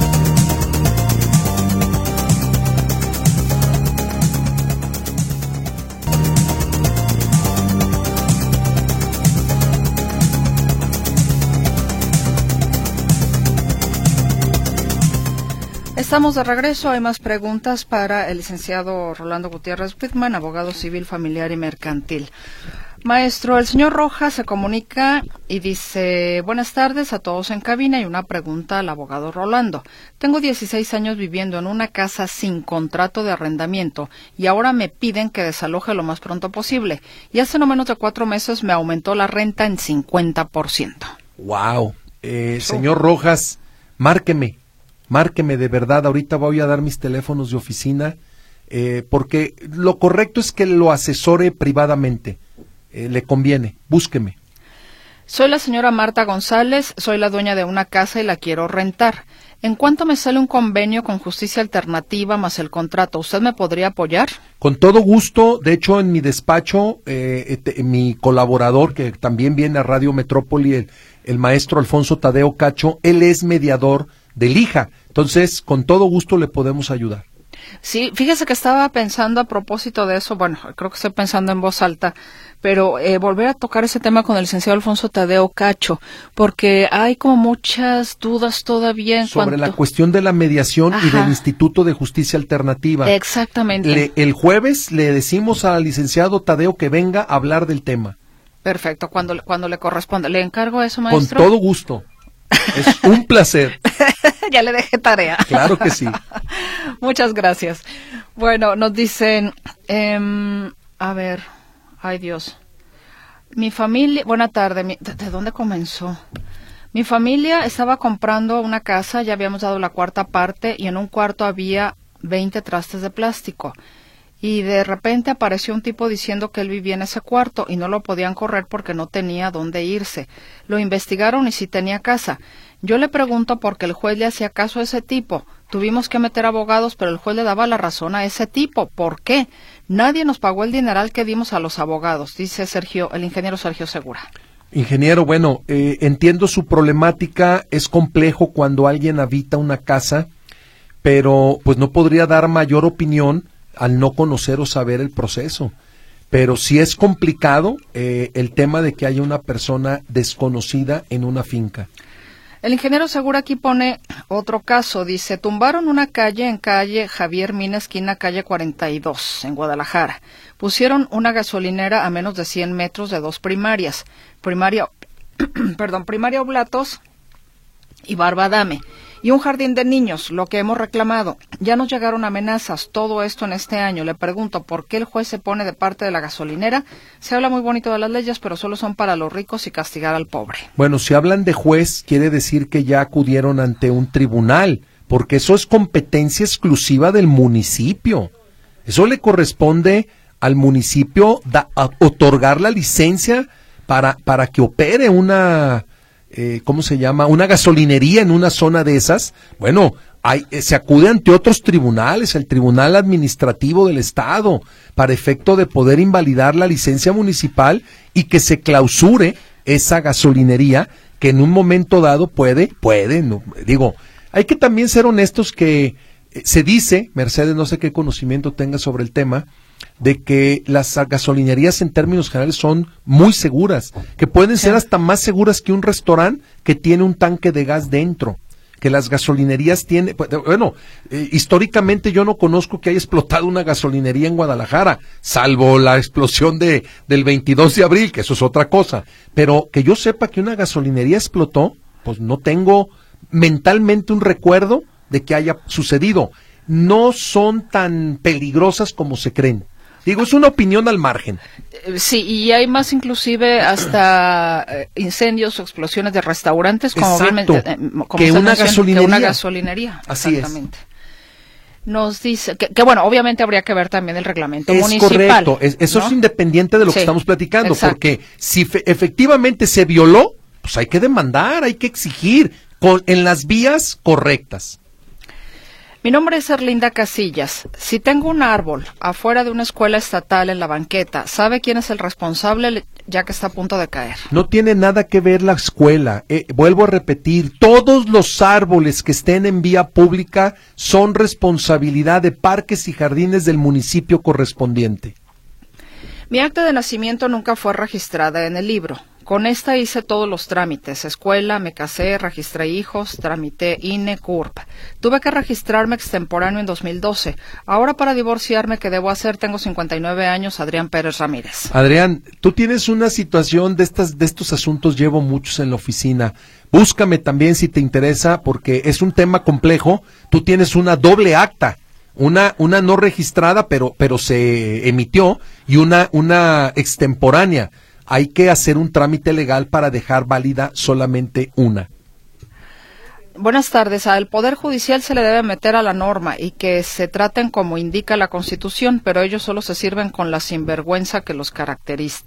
Speaker 2: Estamos de regreso. Hay más preguntas para el licenciado Rolando Gutiérrez Whitman, abogado civil, familiar y mercantil. Maestro, el señor Rojas se comunica y dice, buenas tardes a todos en cabina y una pregunta al abogado Rolando. Tengo 16 años viviendo en una casa sin contrato de arrendamiento y ahora me piden que desaloje lo más pronto posible. Y hace no menos de 4 meses me aumentó la renta en 50%.
Speaker 3: ¡Wow! Señor Rojas, márqueme de verdad, ahorita voy a dar mis teléfonos de oficina, porque lo correcto es que lo asesore privadamente, le conviene, búsqueme.
Speaker 2: Soy la señora Marta González, soy la dueña de una casa y la quiero rentar. ¿En cuánto me sale un convenio con Justicia Alternativa más el contrato? ¿Usted me podría apoyar?
Speaker 3: Con todo gusto, de hecho en mi despacho, mi colaborador que también viene a Radio Metrópoli, el maestro Alfonso Tadeo Cacho, él es mediador del IJA, entonces con todo gusto le podemos ayudar.
Speaker 2: Sí, fíjese que estaba pensando a propósito de eso, bueno, creo que estoy pensando en voz alta, pero volver a tocar ese tema con el licenciado Alfonso Tadeo Cacho, porque hay como muchas dudas todavía en
Speaker 3: sobre la cuestión de la mediación. Ajá. Y del Instituto de Justicia Alternativa.
Speaker 2: Exactamente.
Speaker 3: El jueves le decimos al licenciado Tadeo que venga a hablar del tema.
Speaker 2: Perfecto, cuando le corresponda. ¿Le encargo eso, maestro?
Speaker 3: Con todo gusto. Es un placer.
Speaker 2: Ya le dejé tarea.
Speaker 3: Claro que sí.
Speaker 2: Muchas gracias. Bueno, nos dicen, a ver, ay Dios. Mi familia, buena tarde, ¿de dónde comenzó? Mi familia estaba comprando una casa, ya habíamos dado la cuarta parte y en un cuarto había 20 trastes de plástico. Y de repente apareció un tipo diciendo que él vivía en ese cuarto y no lo podían correr porque no tenía dónde irse. Lo investigaron y sí tenía casa. Yo le pregunto porque el juez le hacía caso a ese tipo. Tuvimos que meter abogados, pero el juez le daba la razón a ese tipo. ¿Por qué? Nadie nos pagó el dineral que dimos a los abogados, dice el ingeniero Sergio Segura.
Speaker 3: Ingeniero, bueno, entiendo su problemática. Es complejo cuando alguien habita una casa, pero pues no podría dar mayor opinión al no conocer o saber el proceso. Pero sí es complicado el tema de que haya una persona desconocida en una finca.
Speaker 2: El ingeniero Segura aquí pone otro caso, dice, tumbaron una calle en calle Javier Mina, esquina calle 42, en Guadalajara. Pusieron una gasolinera a menos de 100 metros de 2 primarias, primaria Oblatos y Barbadame, y un jardín de niños, lo que hemos reclamado. Ya nos llegaron amenazas, todo esto en este año. Le pregunto, ¿por qué el juez se pone de parte de la gasolinera? Se habla muy bonito de las leyes, pero solo son para los ricos y castigar al pobre.
Speaker 3: Bueno, si hablan de juez, quiere decir que ya acudieron ante un tribunal, porque eso es competencia exclusiva del municipio. Eso le corresponde al municipio otorgar la licencia para que opere una... ¿cómo se llama? Una gasolinería en una zona de esas. Bueno, se acude ante otros tribunales, el Tribunal Administrativo del Estado, para efecto de poder invalidar la licencia municipal y que se clausure esa gasolinería que en un momento dado puede, no, digo, hay que también ser honestos que se dice, Mercedes, no sé qué conocimiento tenga sobre el tema, de que las gasolinerías en términos generales son muy seguras, que pueden ser hasta más seguras que un restaurante que tiene un tanque de gas dentro. que las gasolinerías tienen, bueno, históricamente yo no conozco que haya explotado una gasolinería en Guadalajara, salvo la explosión del 22 de abril, que eso es otra cosa, pero que yo sepa que una gasolinería explotó, pues no tengo mentalmente un recuerdo de que haya sucedido. No son tan peligrosas como se creen. Digo, es una opinión al margen.
Speaker 2: Sí, y hay más inclusive hasta incendios o explosiones de restaurantes, como
Speaker 3: exacto,
Speaker 2: como
Speaker 3: que una
Speaker 2: gasolinería.
Speaker 3: Así
Speaker 2: exactamente. Nos dice que bueno, obviamente habría que ver también el reglamento
Speaker 3: es
Speaker 2: municipal.
Speaker 3: Correcto, eso, ¿no? Es independiente de lo que estamos platicando,
Speaker 2: exacto.
Speaker 3: Porque si efectivamente se violó, pues hay que demandar, hay que exigir en las vías correctas.
Speaker 2: Mi nombre es Erlinda Casillas. Si tengo un árbol afuera de una escuela estatal en la banqueta, ¿sabe quién es el responsable ya que está a punto de caer?
Speaker 3: No tiene nada que ver la escuela. Vuelvo a repetir, todos los árboles que estén en vía pública son responsabilidad de Parques y Jardines del municipio correspondiente.
Speaker 2: Mi acta de nacimiento nunca fue registrada en el libro. Con esta hice todos los trámites, escuela, me casé, registré hijos, tramité INE, CURP. Tuve que registrarme extemporáneo en 2012. Ahora para divorciarme, ¿qué debo hacer? Tengo 59 años, Adrián Pérez Ramírez.
Speaker 3: Adrián, tú tienes una situación de estos asuntos, llevo muchos en la oficina. Búscame también si te interesa, porque es un tema complejo. Tú tienes una doble acta. Una no registrada, pero se emitió, y una extemporánea. Hay que hacer un trámite legal para dejar válida solamente una.
Speaker 2: Buenas tardes. Al Poder Judicial se le debe meter a la norma y que se traten como indica la Constitución, pero ellos solo se sirven con la sinvergüenza que los caracteriza.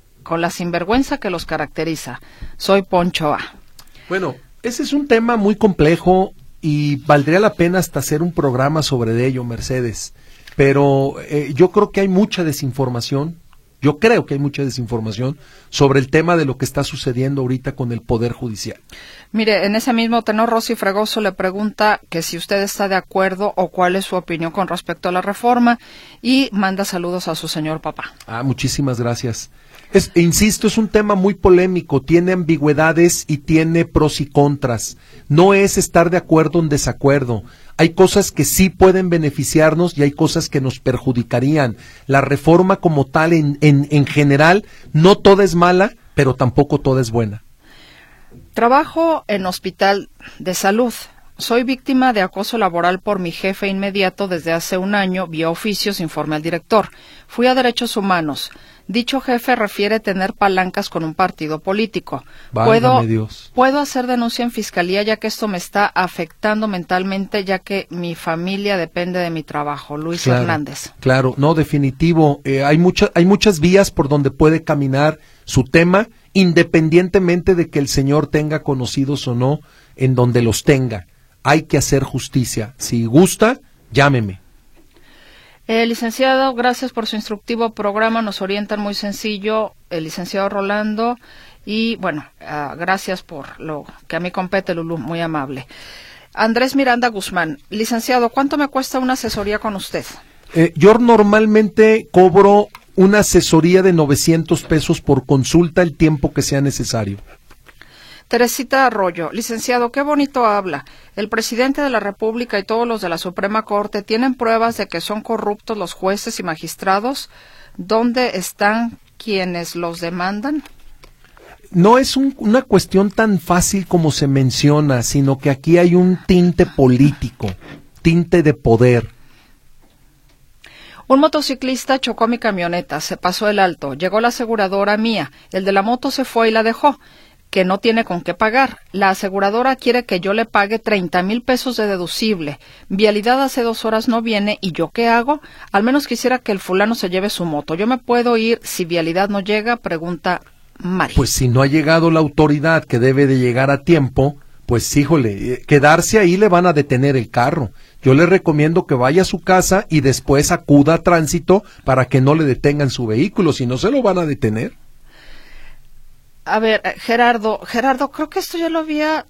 Speaker 2: Soy Poncho A.
Speaker 3: Bueno, ese es un tema muy complejo y valdría la pena hasta hacer un programa sobre ello, Mercedes. Pero yo creo que hay mucha desinformación. Yo creo que hay mucha desinformación sobre el tema de lo que está sucediendo ahorita con el Poder Judicial.
Speaker 2: Mire, en ese mismo tenor, Rosy Fregoso le pregunta que si usted está de acuerdo o cuál es su opinión con respecto a la reforma y manda saludos a su señor papá.
Speaker 3: Muchísimas gracias. Insisto, es un tema muy polémico, tiene ambigüedades y tiene pros y contras. No es estar de acuerdo o en desacuerdo. Hay cosas que sí pueden beneficiarnos y hay cosas que nos perjudicarían. La reforma como tal, en general, no toda es mala, pero tampoco toda es buena.
Speaker 2: Trabajo en hospital de salud. Soy víctima de acoso laboral por mi jefe inmediato desde hace un año, vía oficios, informe al director. Fui a Derechos Humanos. Dicho jefe refiere tener palancas con un partido político. ¿Puedo hacer denuncia en fiscalía ya que esto me está afectando mentalmente ya que mi familia depende de mi trabajo? Luis Hernández.
Speaker 3: Claro, no, definitivo. Hay muchas vías por donde puede caminar su tema, independientemente de que el señor tenga conocidos o no, en donde los tenga. Hay que hacer justicia. Si gusta, llámeme.
Speaker 2: Licenciado, gracias por su instructivo programa, nos orientan muy sencillo, el licenciado Rolando, y bueno, gracias por lo que a mí compete, Lulú, muy amable. Andrés Miranda Guzmán, licenciado, ¿cuánto me cuesta una asesoría con usted?
Speaker 3: Yo normalmente cobro una asesoría de 900 pesos por consulta, el tiempo que sea necesario.
Speaker 2: Teresita Arroyo, licenciado, qué bonito habla. El presidente de la República y todos los de la Suprema Corte tienen pruebas de que son corruptos los jueces y magistrados. ¿Dónde están quienes los demandan?
Speaker 3: No es una cuestión tan fácil como se menciona, sino que aquí hay un tinte político, tinte de poder.
Speaker 2: Un motociclista chocó mi camioneta, se pasó el alto, llegó la aseguradora mía, el de la moto se fue y la dejó, que no tiene con qué pagar. La aseguradora quiere que yo le pague 30,000 pesos de deducible. Vialidad hace 2 horas no viene, ¿y yo qué hago? Al menos quisiera que el fulano se lleve su moto. ¿Yo me puedo ir si Vialidad no llega? Pregunta Mari.
Speaker 3: Pues si no ha llegado la autoridad que debe de llegar a tiempo, pues híjole, quedarse ahí le van a detener el carro. Yo le recomiendo que vaya a su casa y después acuda a tránsito para que no le detengan su vehículo, si no se lo van a detener.
Speaker 2: A ver, Gerardo, creo que esto ya lo había...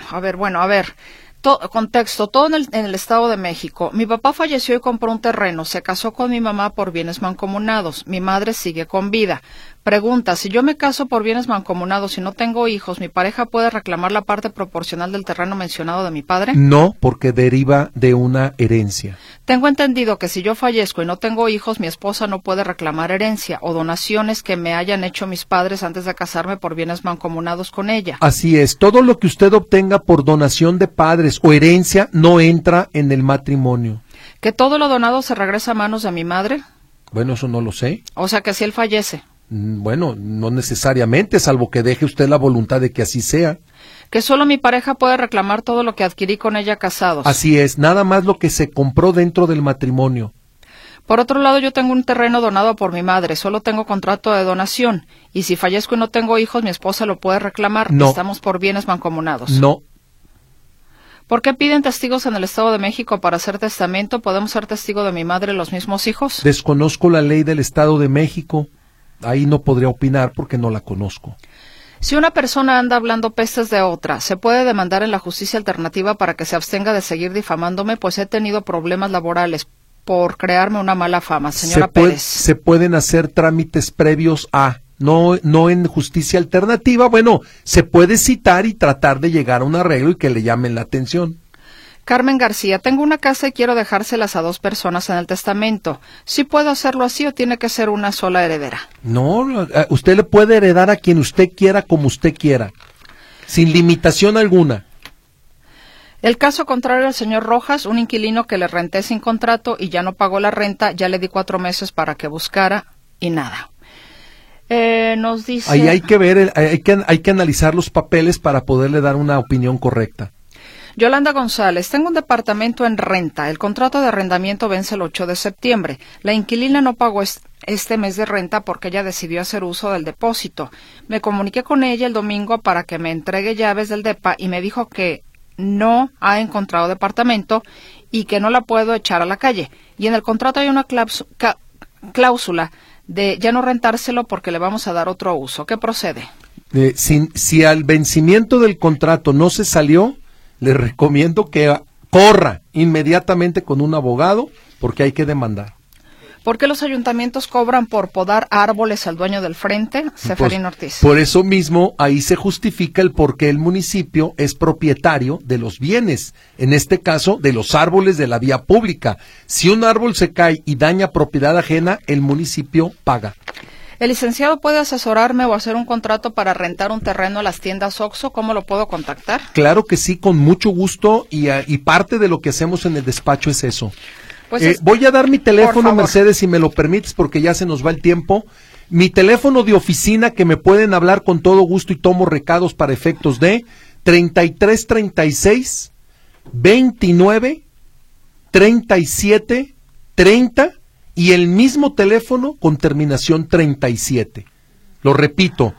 Speaker 2: Contexto, todo en el Estado de México. Mi papá falleció y compró un terreno, se casó con mi mamá por bienes mancomunados. Mi madre sigue con vida. Pregunta, si yo me caso por bienes mancomunados y no tengo hijos, ¿mi pareja puede reclamar la parte proporcional del terreno mencionado de mi padre?
Speaker 3: No, porque deriva de una herencia.
Speaker 2: Tengo entendido que si yo fallezco y no tengo hijos, mi esposa no puede reclamar herencia o donaciones que me hayan hecho mis padres antes de casarme por bienes mancomunados con ella.
Speaker 3: Así es, todo lo que usted obtenga por donación de padres o herencia no entra en el matrimonio.
Speaker 2: ¿Que todo lo donado se regresa a manos de mi madre?
Speaker 3: Bueno, eso no lo sé.
Speaker 2: O sea, que si él fallece.
Speaker 3: Bueno, no necesariamente, salvo que deje usted la voluntad de que así sea.
Speaker 2: Que solo mi pareja puede reclamar todo lo que adquirí con ella casados.
Speaker 3: Así es, nada más lo que se compró dentro del matrimonio.
Speaker 2: Por otro lado, yo tengo un terreno donado por mi madre, solo tengo contrato de donación, y si fallezco y no tengo hijos, mi esposa lo puede reclamar.
Speaker 3: No.
Speaker 2: Estamos por bienes mancomunados.
Speaker 3: No.
Speaker 2: ¿Por qué piden testigos en el Estado de México para hacer testamento? ¿Podemos ser testigo de mi madre los mismos hijos?
Speaker 3: Desconozco la ley del Estado de México. Ahí no podría opinar porque no la conozco.
Speaker 2: Si una persona anda hablando pestes de otra, ¿se puede demandar en la justicia alternativa para que se abstenga de seguir difamándome? Pues he tenido problemas laborales por crearme una mala fama, señora Pérez.
Speaker 3: Se pueden hacer trámites previos a, no en justicia alternativa. Bueno, se puede citar y tratar de llegar a un arreglo y que le llamen la atención.
Speaker 2: Carmen García, tengo una casa y quiero dejárselas a 2 personas en el testamento. ¿Sí puedo hacerlo así o tiene que ser una sola heredera?
Speaker 3: No, usted le puede heredar a quien usted quiera, como usted quiera, sin limitación alguna.
Speaker 2: El caso contrario al señor Rojas, un inquilino que le renté sin contrato y ya no pagó la renta, ya le di 4 meses para que buscara y nada. Nos dice...
Speaker 3: Ahí hay que ver, hay que analizar los papeles para poderle dar una opinión correcta.
Speaker 2: Yolanda González, tengo un departamento en renta. El contrato de arrendamiento vence el 8 de septiembre. La inquilina no pagó este mes de renta porque ella decidió hacer uso del depósito. Me comuniqué con ella el domingo para que me entregue llaves del depa y me dijo que no ha encontrado departamento y que no la puedo echar a la calle. Y en el contrato hay una cláusula de ya no rentárselo porque le vamos a dar otro uso. ¿Qué procede?
Speaker 3: Si al vencimiento del contrato no se salió, le recomiendo que corra inmediatamente con un abogado porque hay que demandar.
Speaker 2: ¿Por qué los ayuntamientos cobran por podar árboles al dueño del frente? Seferín Ortiz.
Speaker 3: Por eso mismo, ahí se justifica el por qué el municipio es propietario de los bienes, en este caso, de los árboles de la vía pública. Si un árbol se cae y daña propiedad ajena, el municipio paga.
Speaker 2: ¿El licenciado puede asesorarme o hacer un contrato para rentar un terreno a las tiendas OXXO? ¿Cómo lo puedo contactar?
Speaker 3: Claro que sí, con mucho gusto, y parte de lo que hacemos en el despacho es eso. Pues voy a dar mi teléfono, Mercedes, si me lo permites, porque ya se nos va el tiempo. Mi teléfono de oficina, que me pueden hablar con todo gusto y tomo recados para efectos de 3336 29 37 30 y el mismo teléfono con terminación 37. Lo repito,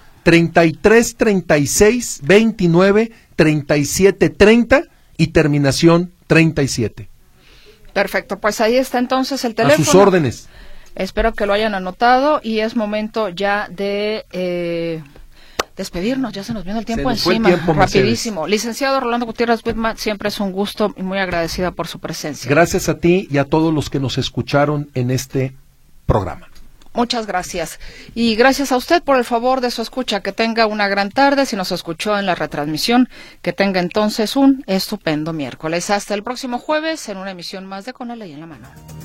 Speaker 3: 3336 29 37 30 y terminación 37.
Speaker 2: Perfecto, pues ahí está entonces el teléfono.
Speaker 3: A sus órdenes.
Speaker 2: Espero que lo hayan anotado y es momento ya de despedirnos. Ya se nos viene el tiempo encima, rapidísimo. Licenciado Rolando Gutiérrez Whitman, siempre es un gusto y muy agradecida por su presencia.
Speaker 3: Gracias a ti y a todos los que nos escucharon en este programa.
Speaker 2: Muchas gracias. Y gracias a usted por el favor de su escucha. Que tenga una gran tarde. Si nos escuchó en la retransmisión, que tenga entonces un estupendo miércoles. Hasta el próximo jueves en una emisión más de Con la Ley en la Mano.